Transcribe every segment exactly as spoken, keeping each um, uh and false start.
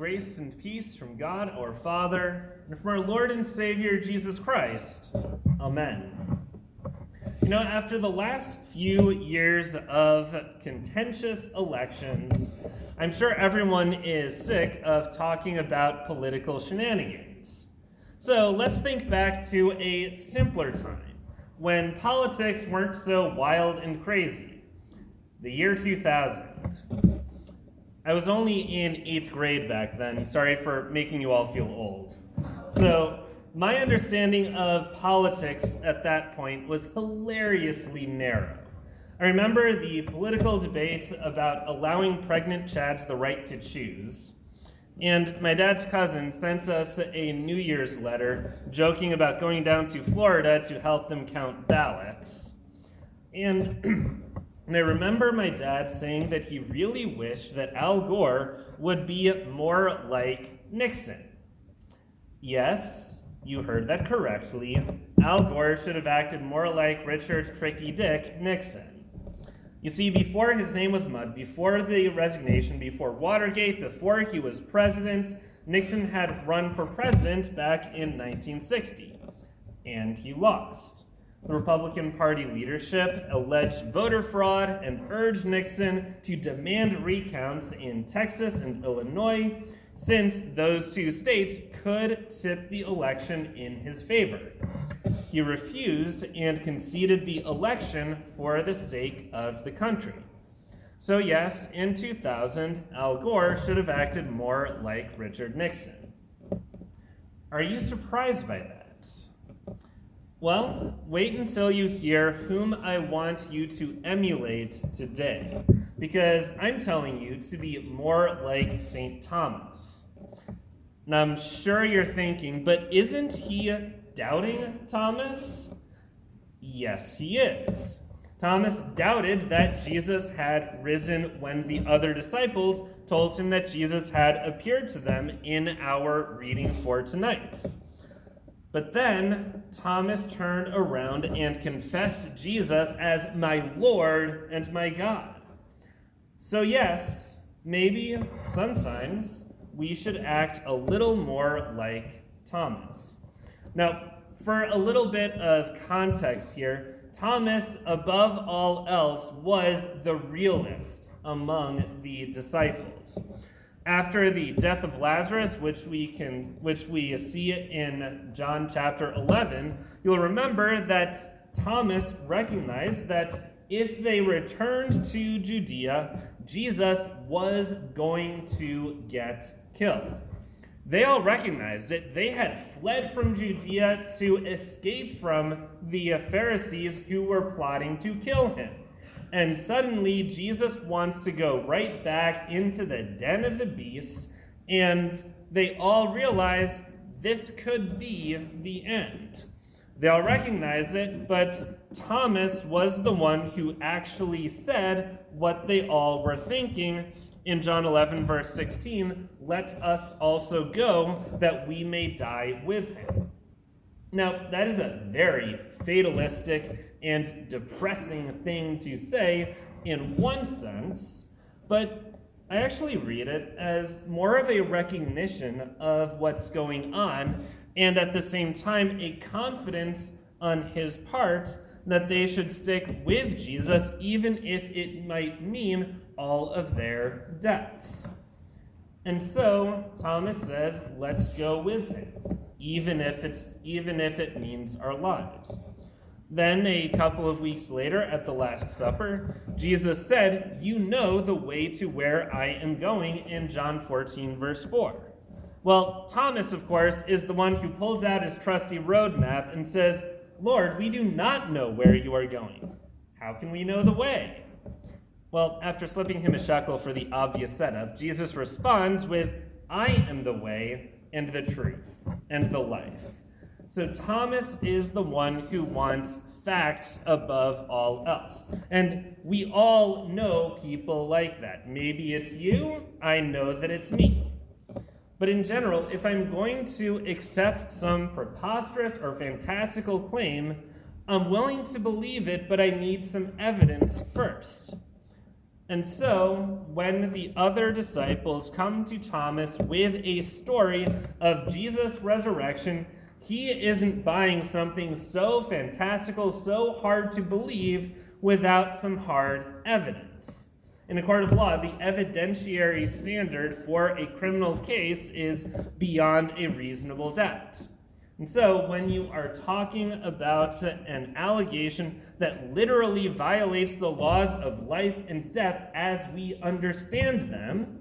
grace and peace from God our Father and from our Lord and Savior Jesus Christ. Amen. You know, after the last few years of contentious elections, I'm sure everyone is sick of talking about political shenanigans. So let's think back to a simpler time, when politics weren't so wild and crazy. The year two thousand. I was only in eighth grade back then. Sorry for making you all feel old. So my understanding of politics at that point was hilariously narrow. I remember the political debate about allowing pregnant Chads the right to choose. And my dad's cousin sent us a New Year's letter joking about going down to Florida to help them count ballots. And And I remember my dad saying that he really wished that Al Gore would be more like Nixon. Yes, you heard that correctly. Al Gore should have acted more like Richard Tricky Dick Nixon. You see, before his name was mud, before the resignation, before Watergate, before he was president, Nixon had run for president back in nineteen sixty, and he lost. The Republican Party leadership alleged voter fraud and urged Nixon to demand recounts in Texas and Illinois, since those two states could tip the election in his favor. He refused and conceded the election for the sake of the country. So yes, in two thousand, Al Gore should have acted more like Richard Nixon. Are you surprised by that? Well, wait until you hear whom I want you to emulate today, because I'm telling you to be more like Saint Thomas. Now, I'm sure you're thinking, but isn't he doubting Thomas? Yes, he is. Thomas doubted that Jesus had risen when the other disciples told him that Jesus had appeared to them in our reading for tonight. But then Thomas turned around and confessed Jesus as my Lord and my God. So yes, maybe sometimes we should act a little more like Thomas. Now, for a little bit of context here, Thomas, above all else, was the realist among the disciples. After the death of Lazarus, which we can, which we see in John chapter eleven, you'll remember that Thomas recognized that if they returned to Judea, Jesus was going to get killed. They all recognized it. They had fled from Judea to escape from the Pharisees who were plotting to kill him. And suddenly, Jesus wants to go right back into the den of the beast, and they all realize this could be the end. They all recognize it, but Thomas was the one who actually said what they all were thinking in John eleven, verse sixteen, "Let us also go, that we may die with him." Now, that is a very fatalistic and depressing thing to say in one sense, but I actually read it as more of a recognition of what's going on, and at the same time, a confidence on his part that they should stick with Jesus, even if it might mean all of their deaths. And so Thomas says, let's go with him, even if it's even if it means our lives. Then a couple of weeks later at the Last Supper, Jesus said, "You know the way to where I am going," in John fourteen, verse four. Well, Thomas, of course, is the one who pulls out his trusty road map and says, "Lord, we do not know where you are going. How can we know the way?" Well, after slipping him a shekel for the obvious setup, Jesus responds with, "I am the way and the truth and the life." So Thomas is the one who wants facts above all else. And we all know people like that. Maybe it's you, I know that it's me. But in general, if I'm going to accept some preposterous or fantastical claim, I'm willing to believe it, but I need some evidence first. And so, when the other disciples come to Thomas with a story of Jesus' resurrection, he isn't buying something so fantastical, so hard to believe, without some hard evidence. In a court of law, the evidentiary standard for a criminal case is beyond a reasonable doubt. And so, when you are talking about an allegation that literally violates the laws of life and death as we understand them,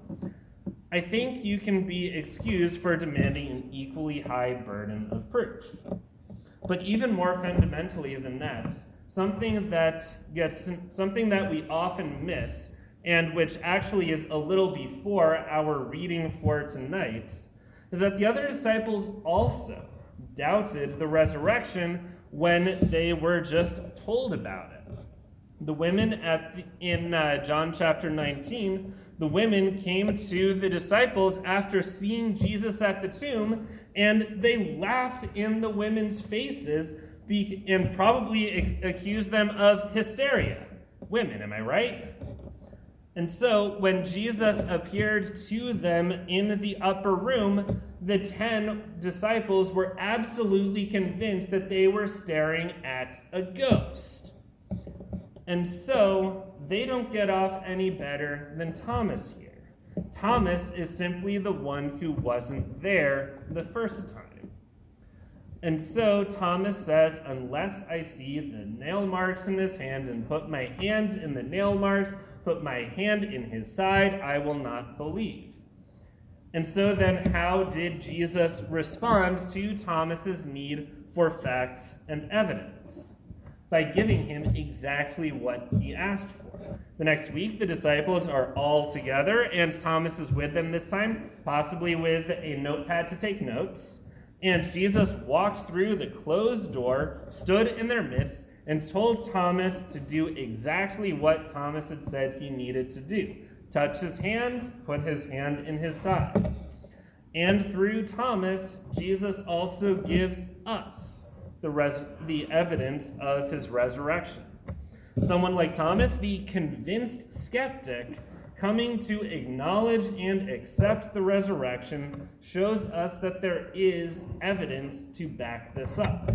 I think you can be excused for demanding an equally high burden of proof. But even more fundamentally than that, something that gets something that we often miss, and which actually is a little before our reading for tonight, is that the other disciples also doubted the resurrection when they were just told about it. The women at the, in uh, John chapter nineteen, the women came to the disciples after seeing Jesus at the tomb, and they laughed in the women's faces be, and probably ac- accused them of hysteria. Women, am I right? And so when Jesus appeared to them in the upper room, the ten disciples were absolutely convinced that they were staring at a ghost. And so they don't get off any better than Thomas here. Thomas is simply the one who wasn't there the first time. And so Thomas says, unless I see the nail marks in his hands and put my hands in the nail marks, put my hand in his side, I will not believe. And so then how did Jesus respond to Thomas's need for facts and evidence? By giving him exactly what he asked for. The next week, the disciples are all together, and Thomas is with them this time, possibly with a notepad to take notes. And Jesus walked through the closed door, stood in their midst, and told Thomas to do exactly what Thomas had said he needed to do. Touch his hand, put his hand in his side. And through Thomas, Jesus also gives us the, res- the evidence of his resurrection. Someone like Thomas, the convinced skeptic, coming to acknowledge and accept the resurrection, shows us that there is evidence to back this up.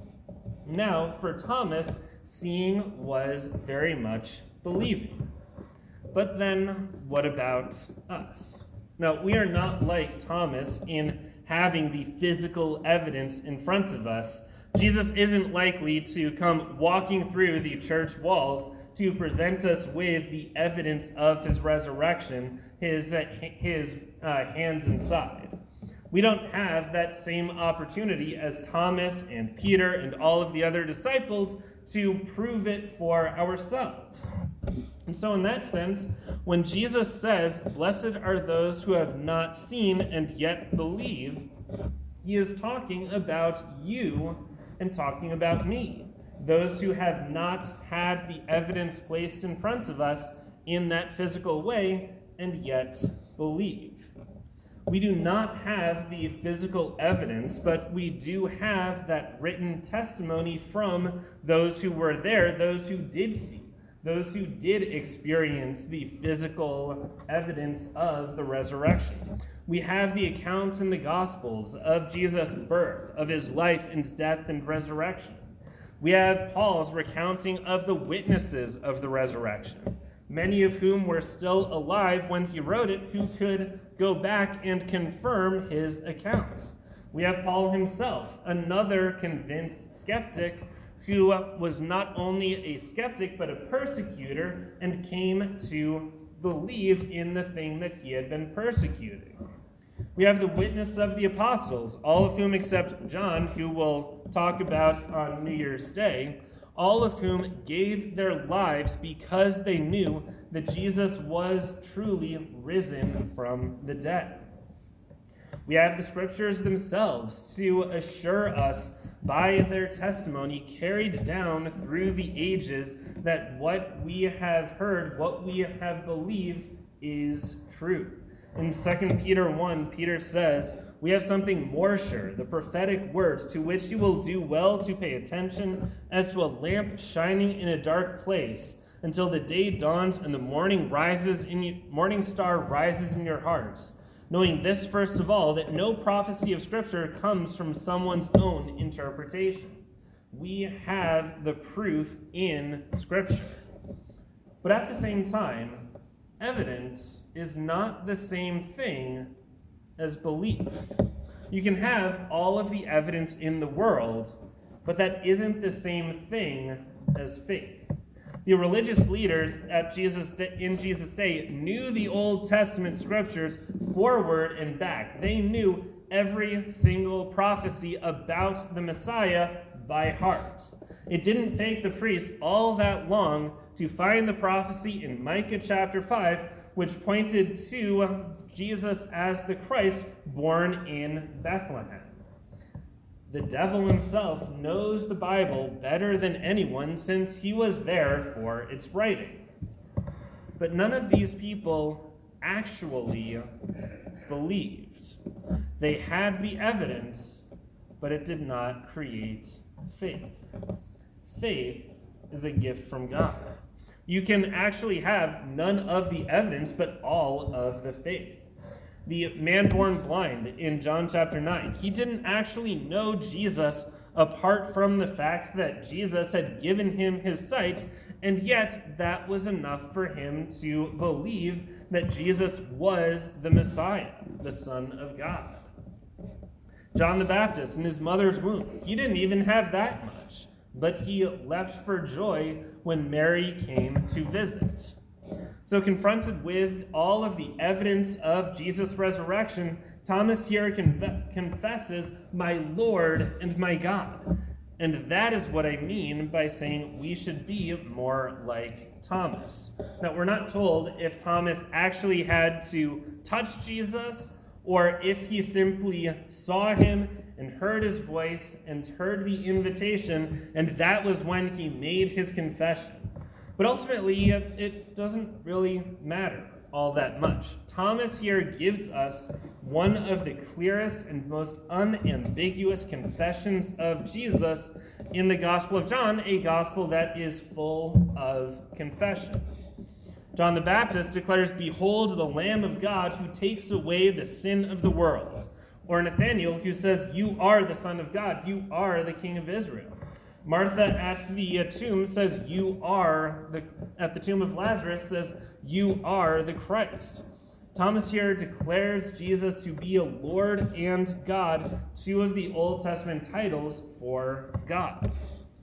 Now, for Thomas, seeing was very much believing. But then, what about us? Now, we are not like Thomas in having the physical evidence in front of us. Jesus isn't likely to come walking through the church walls to present us with the evidence of his resurrection, his, uh, his uh, hands and side. We don't have that same opportunity as Thomas and Peter and all of the other disciples to prove it for ourselves. And so in that sense, when Jesus says, "Blessed are those who have not seen and yet believe," he is talking about you and talking about me, those who have not had the evidence placed in front of us in that physical way and yet believe. We do not have the physical evidence, but we do have that written testimony from those who were there, those who did see, those who did experience the physical evidence of the resurrection. We have the accounts in the Gospels of Jesus' birth, of his life and death and resurrection. We have Paul's recounting of the witnesses of the resurrection, many of whom were still alive when he wrote it, who could go back and confirm his accounts. We have Paul himself, another convinced skeptic who was not only a skeptic but a persecutor and came to believe in the thing that he had been persecuting. We have the witness of the apostles, all of whom except John, who we'll talk about on New Year's Day, all of whom gave their lives because they knew that Jesus was truly risen from the dead. We have the scriptures themselves to assure us by their testimony carried down through the ages that what we have heard, what we have believed is true. In Second Peter one, Peter says, "We have something more sure, the prophetic words, to which you will do well to pay attention, as to a lamp shining in a dark place, until the day dawns and the morning rises in you, morning star rises in your hearts, knowing this first of all, that no prophecy of Scripture comes from someone's own interpretation. We have the proof in Scripture. But at the same time, evidence is not the same thing as belief. You can have all of the evidence in the world, but that isn't the same thing as faith. The religious leaders at Jesus in Jesus' day knew the Old Testament scriptures forward and back. They knew every single prophecy about the Messiah by heart. It didn't take the priests all that long to find the prophecy in Micah chapter five, which pointed to Jesus as the Christ born in Bethlehem. The devil himself knows the Bible better than anyone since he was there for its writing. But none of these people actually believed. They had the evidence, but it did not create faith. Faith is a gift from God. You can actually have none of the evidence, but all of the faith. The man born blind in John chapter nine, he didn't actually know Jesus apart from the fact that Jesus had given him his sight, and yet that was enough for him to believe that Jesus was the Messiah, the Son of God. John the Baptist in his mother's womb, he didn't even have that much, but he leapt for joy when Mary came to visit. So confronted with all of the evidence of Jesus' resurrection, Thomas here conf- confesses, "My Lord and my God." And that is what I mean by saying we should be more like Thomas. Now, we're not told if Thomas actually had to touch Jesus or if he simply saw him and heard his voice and heard the invitation, and that was when he made his confession. But ultimately, it doesn't really matter all that much. Thomas here gives us one of the clearest and most unambiguous confessions of Jesus in the Gospel of John, a gospel that is full of confessions. John the Baptist declares, "Behold the Lamb of God who takes away the sin of the world." Or Nathanael, who says, "You are the Son of God, you are the King of Israel." Martha at the tomb says, "You are the," at the tomb of Lazarus says, "You are the Christ." Thomas here declares Jesus to be a Lord and God, two of the Old Testament titles for God.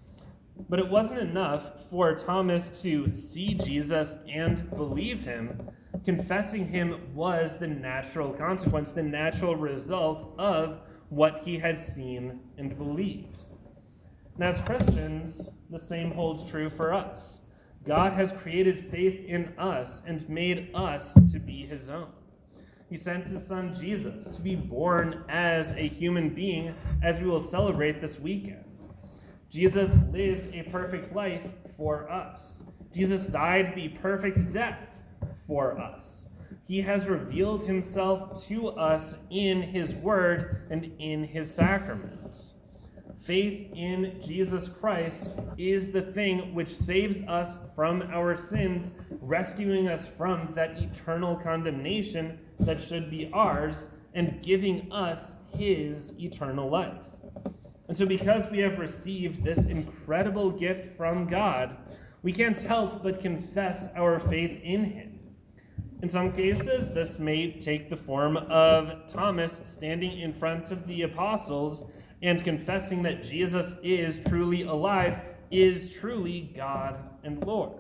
But it wasn't enough for Thomas to see Jesus and believe him. Confessing him was the natural consequence, the natural result of what he had seen and believed. Now, as Christians, the same holds true for us. God has created faith in us and made us to be his own. He sent his son Jesus to be born as a human being, as we will celebrate this weekend. Jesus lived a perfect life for us. Jesus died the perfect death for us. He has revealed himself to us in his word and in his sacraments. Faith in Jesus Christ is the thing which saves us from our sins, rescuing us from that eternal condemnation that should be ours, and giving us his eternal life. And so because we have received this incredible gift from God, we can't help but confess our faith in him. In some cases, this may take the form of Thomas standing in front of the apostles and confessing that Jesus is truly alive, is truly God and Lord.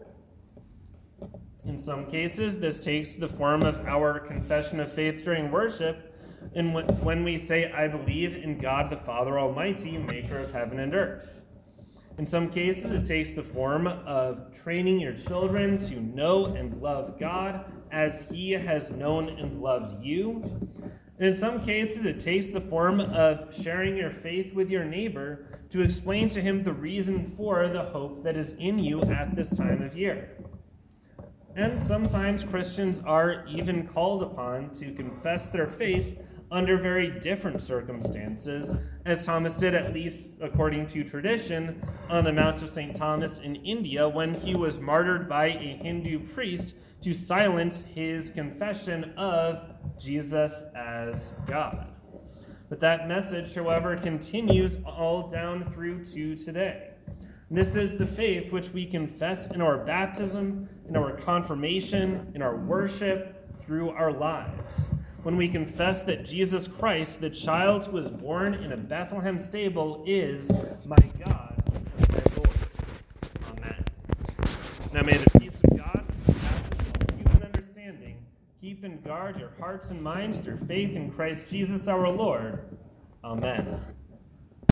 In some cases, this takes the form of our confession of faith during worship, and when we say, "I believe in God the Father Almighty, maker of heaven and earth." In some cases, it takes the form of training your children to know and love God as he has known and loved you. And in some cases, it takes the form of sharing your faith with your neighbor to explain to him the reason for the hope that is in you at this time of year. And sometimes Christians are even called upon to confess their faith under very different circumstances, as Thomas did, at least according to tradition, on the Mount of Saint Thomas in India when he was martyred by a Hindu priest to silence his confession of Jesus as God. But that message, however, continues all down through to today. This is the faith which we confess in our baptism, in our confirmation, in our worship, through our lives. When we confess that Jesus Christ, the child who was born in a Bethlehem stable, is my God and my Lord. Amen. Now may the peace of God, which passes all human understanding, keep and guard your hearts and minds through faith in Christ Jesus our Lord. Amen.